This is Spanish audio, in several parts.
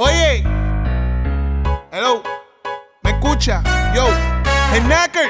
Oye, hello, ¿me escucha? Yo, el Knacker,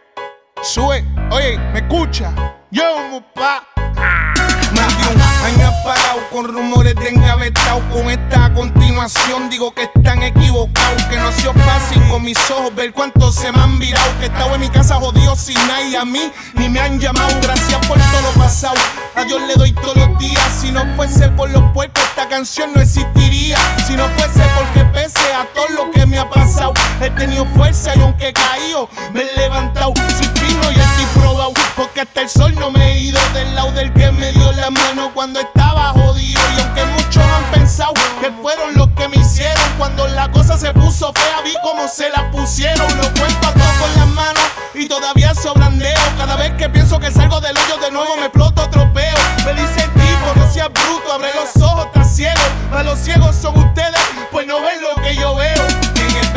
sube, oye, ¿me escucha? Yo, mopa. Más de un año parado con rumores de engavetado. Con esta continuación digo que están equivocados, que no ha sido fácil con mis ojos ver cuántos se me han virado. Que he estado en mi casa jodido sin nadie, a mí ni me han llamado. Gracias por todo lo pasado, a Dios le doy todos los días. Si no fuese por los puercos esta canción no existiría. Si no fuese porque pese a todo lo que me ha pasado, he tenido fuerza y aunque he caído me he levantado. Soy fino y estoy probado, porque hasta el sol no me he ido del lado del que me dio la mano cuando estaba jodido. Y aunque muchos han pensado que fueron los que me hicieron, cuando la cosa se puso fea vi cómo se la pusieron. Lo cuento a todos con las manos y todavía sobrandeo. Cada vez que pienso que salgo del hoyo de nuevo me exploto otro peo. Me dice el tipo, no seas bruto, abre los ojos, estás ciego. Para los ciegos son ustedes, pues no ven lo que yo veo. En el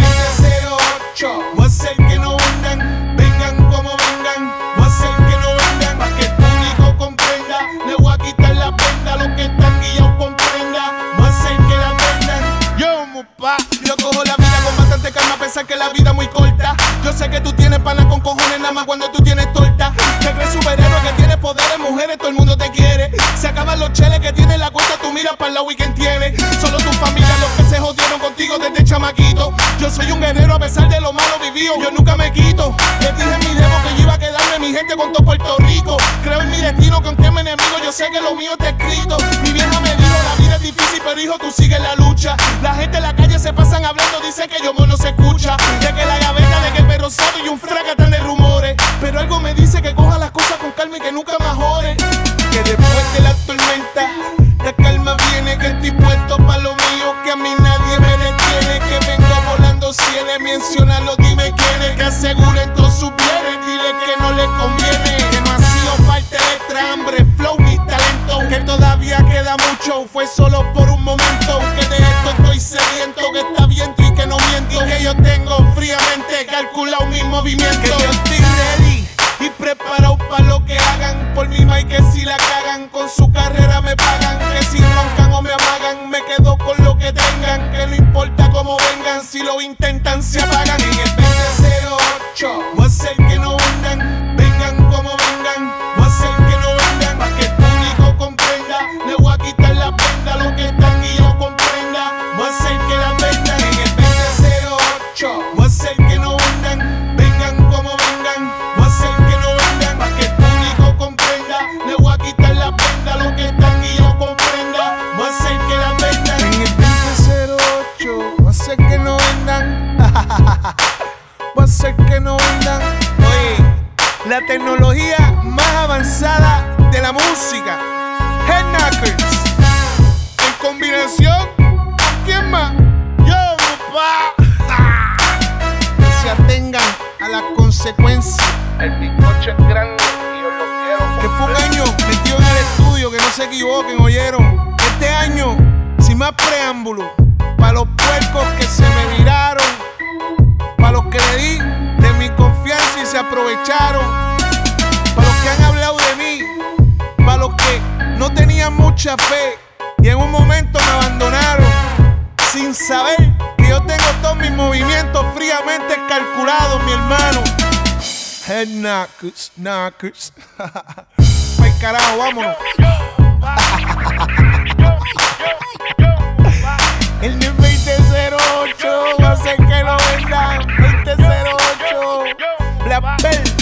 2008 voy a hacer que no vengan, vengan como vengan. Voy a hacer que no vengan, para que el público comprenda. Le voy a quitar la prenda, lo que están guiados comprenda. Voy a hacer que la vendan. Yo, mopa, yo cojo la vida con bastante calma, a pesar que la vida es muy corta. Yo sé que tú tienes pana con cojones nada más cuando tú tienes torta. Te crees superhéroe que tienes poderes, mujeres, todo el mundo te quiere. Se acaban los cheles que tienes la cuenta, tú miras para el lado y quién tiene. Solo tu familia los que se jodieron contigo desde chamaquito. Yo soy un guerrero a pesar de lo malo vivido, yo nunca me quito. Les dije en mi demo que yo iba a quedarme mi gente con todo Puerto Rico. Creo en mi destino que aunque me enemigo yo sé que lo mío está escrito. Mi vieja me dijo la vida es difícil pero hijo tú sigues la lucha. La gente en la calle se pasan hablando, dice que yo no se escucha. De que la gaveta, de que el perro sabe y un fracatán de rumores. Pero algo me dice que coja las cosas con calma y que nunca más jore. Que después de la tormenta la calma viene, que estoy puesto pa' lo mío, que a mí nadie me detiene. Que vengo volando cienes, menciónalo, dime quiénes. Que aseguren todos sus bienes, dile que no les conviene. Que no ha sido parte de extra hambre, flow, mi talento. Que todavía queda mucho, fue solo por un momento. Que de esto estoy sediento, que está viento y que no miento. Que yo tengo fríamente calculado mi movimiento. Que yo estoy ready y preparado para lo que hagan. Por mi mic que si la cagan, con su carrera me pagan. Que si roncan o me amagan, me quedo con lo que tengan. Que no importa cómo vengan, si lo intentan se apagan. En el 2008 voy a hacer que no vengan, vengan como vengan. Voy a hacer que no vengan, para que el público comprenda. Le voy a quitar la prenda, lo que están guiados comprenda. Voy a hacer que la vendan. En el 2008 voy a hacer que no vengan, vengan como vengan. Voy a hacer que no vengan, para que el público comprenda. Le voy a quitar la prenda, lo que están guiados comprenda. Voy a hacer que la vendan. En el 2008 voy a hacer que no vendan. Voy a hacer que no vendan. Oye, la tecnología más avanzada de la música, Knackers, en combinación ¿con quién más? Yo, papá. Que se atengan a las consecuencias. El bizcocho es grande y yo lo quiero. Que fue un año metido en el estudio, que no se equivoquen, oyeron. Este año, sin más preámbulo, para los puercos que se me viraron, para los que le di de mi confianza y se aprovecharon, para los que han hablado de mí, para los que no tenían mucha fe y en un momento me abandonaron, sin saber que yo tengo todos mis movimientos fríamente calculados, mi hermano. Knackers. Ay, carajo, vámonos. El 2008 va a ser que lo vendan. 2008 Black Belt.